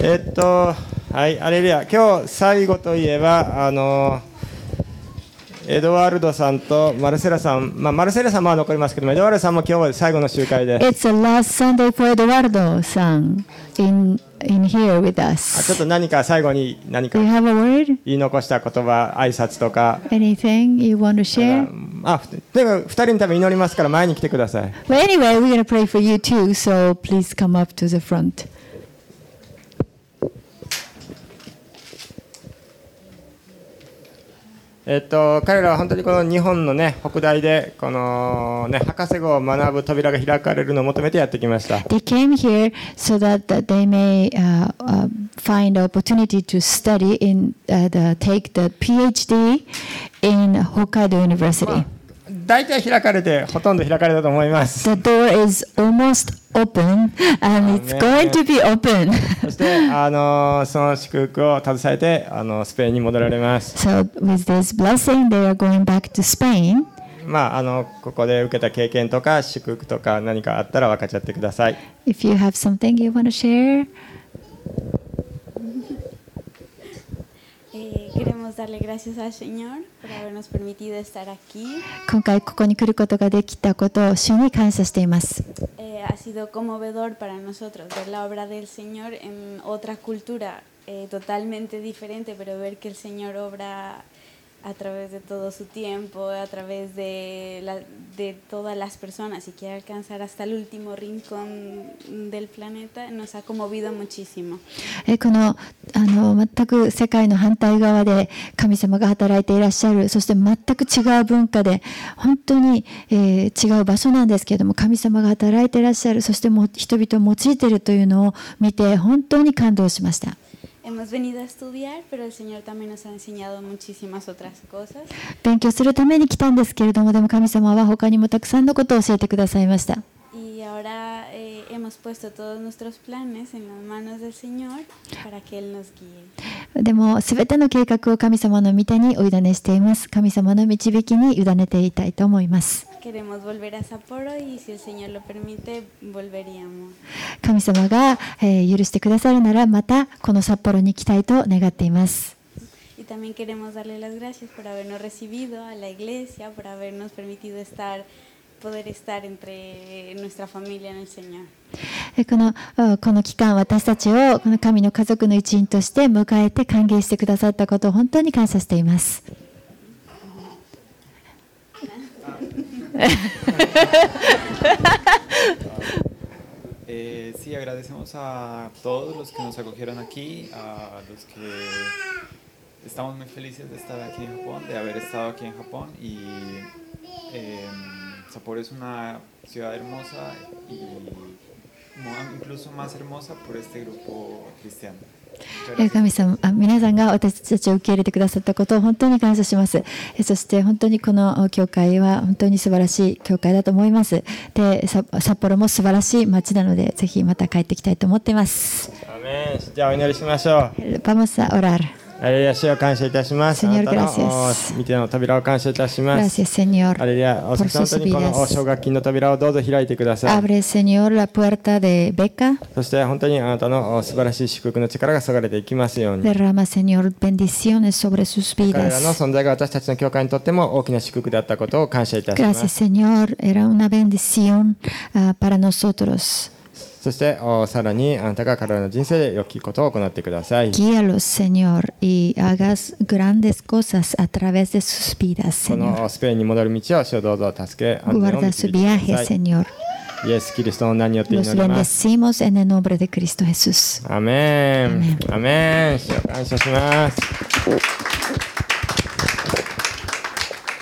はい、アレルヤ。今日最後といえば、エドワルドさんとマルセラさん、マルセラさんは残りますけども、エドワルドさんも今日は最後の集会で。 It's the last Sunday for Eduardo san in here with ちょっ us. と何か最後に何か Do you have a word? 言い残した言葉、挨拶とか。 Anything you want to share? でも2人のために祈りますから前に来てください。 But anyway, we're going to pray for you too, so please come up to the front. 彼らは本当にこの日本のね北大でこのね博士号を学ぶ扉が開かれるのを求めてやってきました。 They came here so that they may find opportunity to study take the PhD in Hokkaido University. 大体開かれてほとんど開かれたと思います。 The door is almost open and it's going to be open. そしてその祝福を携えてスペインに戻られます。 So with this blessing, they are going back to Spain. ここで受けた経験とか祝福とか何かあったら分かっちゃってください。 If you have something you want to share. Queremos darle gracias al Señor por habernos permitido estar aquí. 今回ここに来ることができたことを主に感謝しています。 Ha sido conmovedor para nosotros ver la obra del Señor en otra cultura totalmente diferente, pero ver que el Señor obra a través de todo su tiempo, a través de todas las personas y quiere alcanzar hasta el último rincón del planeta, nos ha conmovido muchísimo. この全く世界の反対側で神様が働いていらっしゃる、そして全く違う文化で本当に、違う場所なんですけれども、神様が働いていらっしゃる、そしても人々を用いているというのを見て本当に感動しました。 Hemos venido a estudiar, pero el Señor también nos ha enseñado muchísimas otras cosas. 勉強するために来たんですけれども、でも神様は他にもたくさんのことを教えてくださいました。 Y ahora hemos puesto todos nuestros planes en las manos del Señor para que Él nos guíe. でもすべての計画を神様の御手にお委ねしています。神様の導きに委ねていたいと思います。 Queremos volver a Sapporo y si el Señor lo permite, volveríamos. 神様が、許してくださるならまたこの札幌に来たいと願っています。 Y también queremos darle las gracias por habernos recibido a la iglesia, por habernos permitido poder estar entre nuestra familia en el Señor. この期間、私たちをこの神の家族の一員として迎えて歓迎してくださったことを本当に感謝しています。 Sí, agradecemos a todos los que nos acogieron aquí, a los que estamos muy felices de estar aquí en Japón, de haber estado aquí en Japón y Sapporo es una ciudad hermosa y incluso más hermosa por este grupo cristiano. 神様、皆さんが私たちを受け入れてくださったことを本当に感謝します。そして本当にこの教会は本当に素晴らしい教会だと思います。で、札幌も素晴らしい街なので、ぜひまた帰ってきたいと思っています。 アメン。じゃあお祈りしましょう。 Vamos a orar. アレルヤ、主を感謝いたします。 Señor, あなたの gracias. 御手の扉を感謝いたします。 Gracias, Señor, アレルヤ、本 por sus 当にこの vidas. 奨学金の扉をどうぞ開いてください。 Abre, Señor, la puerta de beca. そして本当にあなたの素晴らしい祝福の力が注がれていきますように。 Derrama, Señor, bendiciones sobre sus 彼らの vidas. 存在が私たちの教会にとっても大きな祝福であったことを感謝いたしま Gracias, す。 Señor. Era una bendición para nosotros. そしてさらにあなたが彼らの人生で良きことを行ってください。 Guíalos, Señor, y hagas grandes cosas a través de sus vidas, こ Señor. のスペインに戻る道を主をどうぞ助け、安全を Guarda 導 su いてくだ viaje, さい。 Señor. イエス・キリストの名によって祈 Los ります。 bendecimos en el nombre de Cristo Jesús. アメン。アメン。主を感謝します。